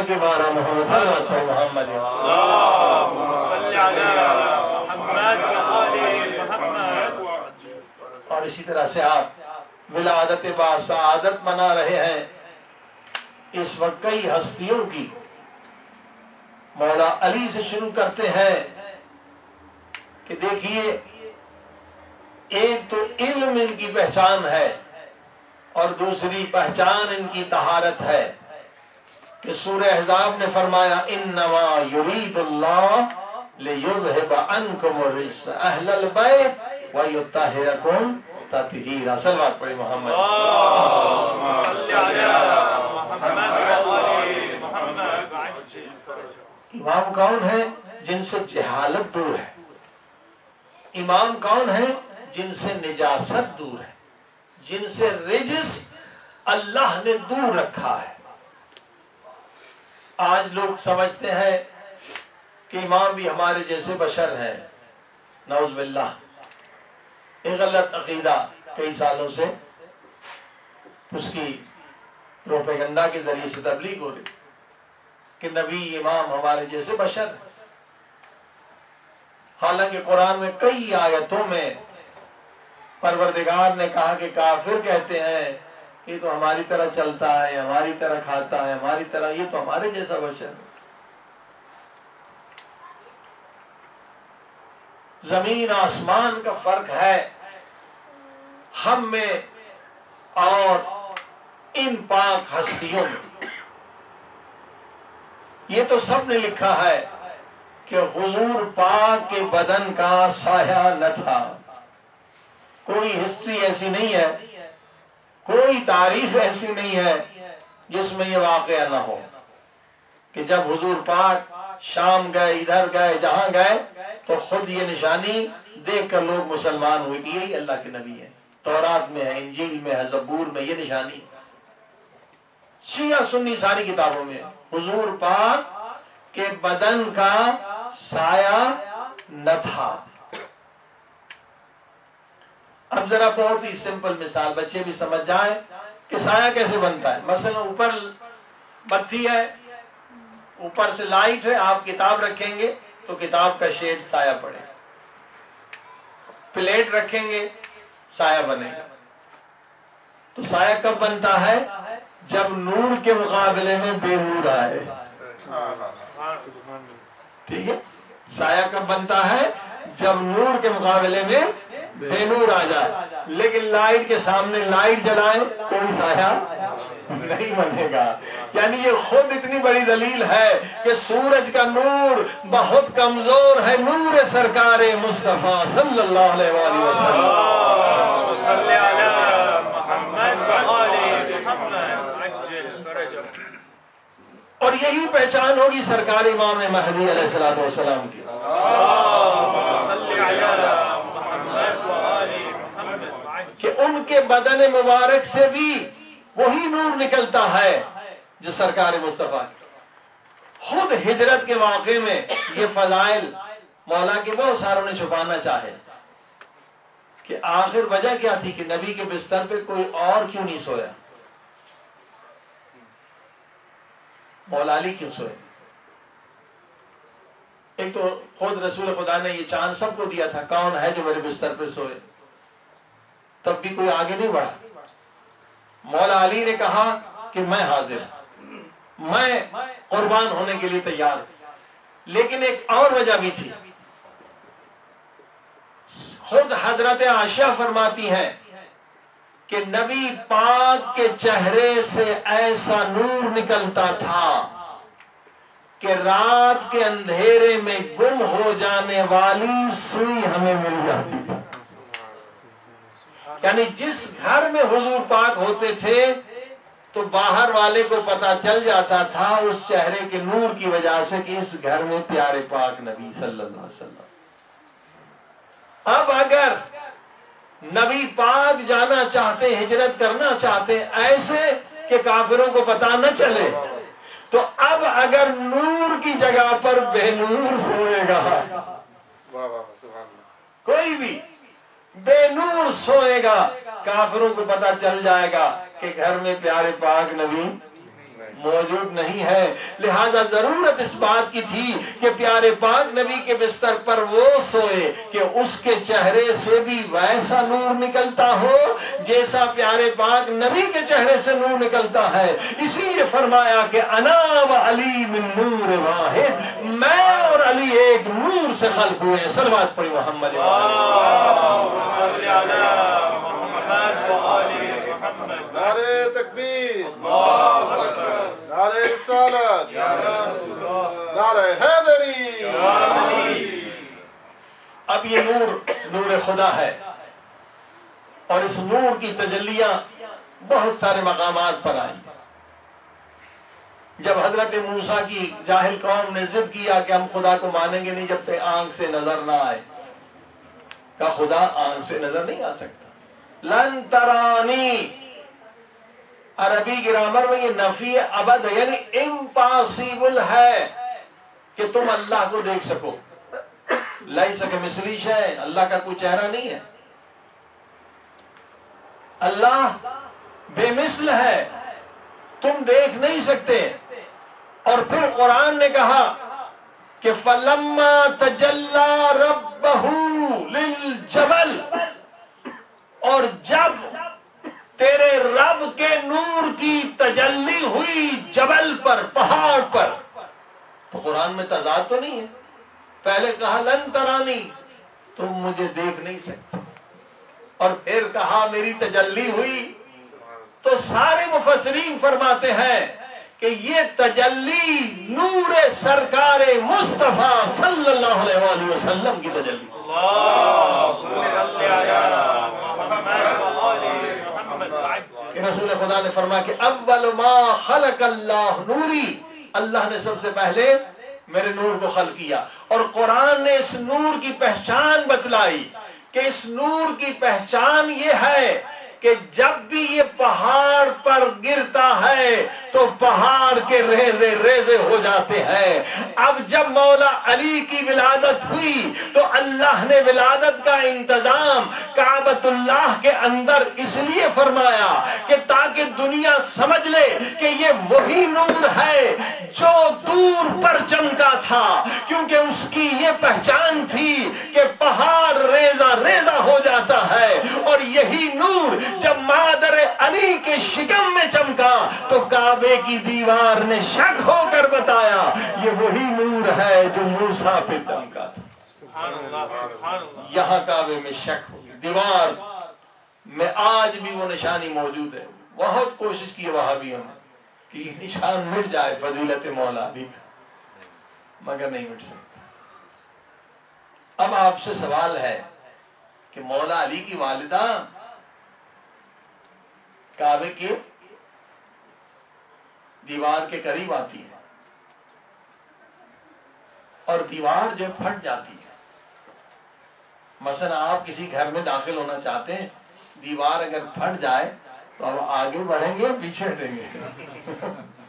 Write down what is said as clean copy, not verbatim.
کے بارہ محمد صلی اللہ علیہ محمد اور اسی طرح سے آپ ولادت با سعادت منا رہے ہیں. اس وقت کئی ہستیوں کی مولا علی سے شروع کرتے ہیں کہ دیکھیے ایک تو علم ان کی پہچان ہے اور دوسری پہچان ان کی طہارت ہے کہ سورہ احزاب نے فرمایا انما یرید اللہ لیذھب عنکم الرجس اہل البیت ویطہرکم تطہیرا. صلوات پڑھیں محمد. امام کون ہے؟ جن سے جہالت دور ہے. امام کون ہے؟ جن سے نجاست دور ہے، جن سے رجس اللہ نے دور رکھا ہے. آج لوگ سمجھتے ہیں کہ امام بھی ہمارے جیسے بشر ہیں. نعوذ باللہ. ایک غلط عقیدہ کئی سالوں سے اس کی پروپیگنڈا کے ذریعے سے تبلیغ ہو رہی کہ نبی امام ہمارے جیسے بشر ہیں. حالانکہ قرآن میں کئی آیتوں میں پروردگار نے کہا کہ کافر کہتے ہیں یہ تو ہماری طرح چلتا ہے، ہماری طرح کھاتا ہے، ہماری طرح، یہ تو ہمارے جیسا بشر ہے. زمین آسمان کا فرق ہے ہم میں اور ان پاک ہستیوں میں. یہ تو سب نے لکھا ہے کہ حضور پاک کے بدن کا سایہ نہ تھا. کوئی ہسٹری ایسی نہیں ہے، کوئی تاریخ ایسی نہیں ہے جس میں یہ واقعہ نہ ہو کہ جب حضور پاک شام گئے، ادھر گئے، جہاں گئے تو خود یہ نشانی دیکھ کر لوگ مسلمان ہوئے کہ یہی اللہ کے نبی ہیں. تورات میں ہے، انجیل میں ہے، زبور میں یہ نشانی. شیعہ سنی ساری کتابوں میں حضور پاک کے بدن کا سایہ نہ تھا. اب ذرا بہت ہی سمپل مثال بچے بھی سمجھ جائیں کہ سایہ کیسے بنتا ہے. مثلا اوپر بتی ہے، اوپر سے لائٹ ہے، آپ کتاب رکھیں گے تو کتاب کا شیڈ سایہ پڑے گا. پلیٹ رکھیں گے سایہ بنے گا. تو سایہ کب بنتا ہے؟ جب نور کے مقابلے میں بے نور آئے. ٹھیک ہے. سایہ کب بنتا ہے؟ جب نور کے مقابلے میں بے نور آ جائے. لیکن لائٹ کے سامنے لائٹ جلائیں کوئی سایہ نہیں بنے گا. یعنی یہ خود اتنی بڑی دلیل ہے کہ سورج کا نور بہت کمزور ہے. نور سرکار مصطفیٰ صلی اللہ علیہ وآلہ وسلم. اور یہی پہچان ہوگی سرکار امام مہدی علیہ الصلوۃ والسلام کی کہ ان کے بدن مبارک سے بھی وہی نور نکلتا ہے جو سرکار مصطفیٰ کی. خود ہجرت کے واقعے میں یہ فضائل مولا کے بہت ساروں نے چھپانا چاہے کہ آخر وجہ کیا تھی کہ نبی کے بستر پہ کوئی اور کیوں نہیں سویا. مولا علی کیوں سوئے؟ ایک تو خود رسول خدا نے یہ چاند سب کو دیا تھا، کون ہے جو میرے بستر پہ سوئے؟ تب بھی کوئی آگے نہیں بڑھا. مولا علی نے کہا کہ میں حاضر ہوں، میں قربان ہونے کے لیے تیار ہوں. لیکن ایک اور وجہ بھی تھی. خود حضرت عائشہ فرماتی ہیں کہ نبی پاک کے چہرے سے ایسا نور نکلتا تھا کہ رات کے اندھیرے میں گم ہو جانے والی سوئی ہمیں مل جاتی تھی. یعنی جس گھر میں حضور پاک ہوتے تھے تو باہر والے کو پتا چل جاتا تھا اس چہرے کے نور کی وجہ سے کہ اس گھر میں پیارے پاک نبی صلی اللہ علیہ وسلم. اب اگر نبی پاک جانا چاہتے، ہجرت کرنا چاہتے ایسے کہ کافروں کو پتا نہ چلے، تو اب اگر نور کی جگہ پر بے نور سوئے گا، کوئی بھی بے نور سوئے گا، کافروں کو پتا چل جائے گا کہ گھر میں پیارے پاک نبی موجود نہیں ہے. لہذا ضرورت اس بات کی تھی کہ پیارے پاک نبی کے بستر پر وہ سوئے کہ اس کے چہرے سے بھی ویسا نور نکلتا ہو جیسا پیارے پاک نبی کے چہرے سے نور نکلتا ہے. اسی لیے فرمایا کہ انا و علی من نور واحد، میں اور علی ایک نور سے خلق ہوئے. صلوات پڑھی محمد. نعرہ تکبیر، نعرہ رسالت، نعرہ حیدری. اب یہ نور خدا ہے، اور اس نور کی تجلیاں بہت سارے مقامات پر آئی. جب حضرت موسیٰ کی جاہل قوم نے ضد کیا کہ ہم خدا کو مانیں گے نہیں جب تک آنکھ سے نظر نہ آئے، کہا خدا آنکھ سے نظر نہیں آ سکتا. لن ترانی، عربی گرامر میں یہ نفی ابد ہے، یعنی امپاسبل ہے کہ تم اللہ کو دیکھ سکو. لیس کمثلہ شیء، اللہ کا کوئی چہرہ نہیں ہے. اللہ بے مثل ہے، تم دیکھ نہیں سکتے. اور پھر قرآن نے کہا کہ فَلَمَّا تَجَلَّى رَبَّهُ لِلْجَبَلِ، اور جب تیرے رب کے نور کی تجلی ہوئی جبل پر، پہاڑ پر. تو قرآن میں تضاد تو نہیں ہے. پہلے کہا لن ترانی، تم مجھے دیکھ نہیں سکتے، اور پھر کہا میری تجلی ہوئی. تو سارے مفسرین فرماتے ہیں کہ یہ تجلی نور سرکار مصطفیٰ صلی اللہ علیہ وآلہ وسلم کی تجلی. کہ رسول خدا نے فرمایا کہ اول ما خلق اللہ نوری، اللہ نے سب سے پہلے میرے نور کو خلق کیا. اور قرآن نے اس نور کی پہچان بتلائی کہ اس نور کی پہچان یہ ہے کہ جب بھی یہ پہاڑ پر گرتا ہے تو پہاڑ کے ریزے ریزے ہو جاتے ہیں. اب جب مولا علی کی ولادت ہوئی تو اللہ نے ولادت کا انتظام کعبۃ اللہ کے اندر اس لیے فرمایا کہ تاکہ دنیا سمجھ لے کہ یہ وہی نور ہے جو دور پر چمکا تھا، کیونکہ اس کی یہ پہچان تھی کہ پہاڑ ریزہ ریزہ ہو جاتا ہے. اور یہی نور جب مادر علی کے شکم میں چمکا تو کعبے کی دیوار نے شک ہو کر بتایا یہ وہی نور ہے جو موسیٰ پہ چمکا تھا. یہاں کعبے میں شک ہو، دیوار میں آج بھی وہ نشانی موجود ہے. بہت کوشش کی وہابیوں نے کہ یہ نشان مٹ جائے فضیلت مولا علی، مگر نہیں مٹ سکتا. اب آپ سے سوال ہے کہ مولا علی کی والدہ کعبے کے دیوار کے قریب آتی ہے اور دیوار جو پھٹ جاتی ہے. مثلا آپ کسی گھر میں داخل ہونا چاہتے ہیں، دیوار اگر پھٹ جائے تو آپ آگے بڑھیں گے پیچھے ہٹیں گے؟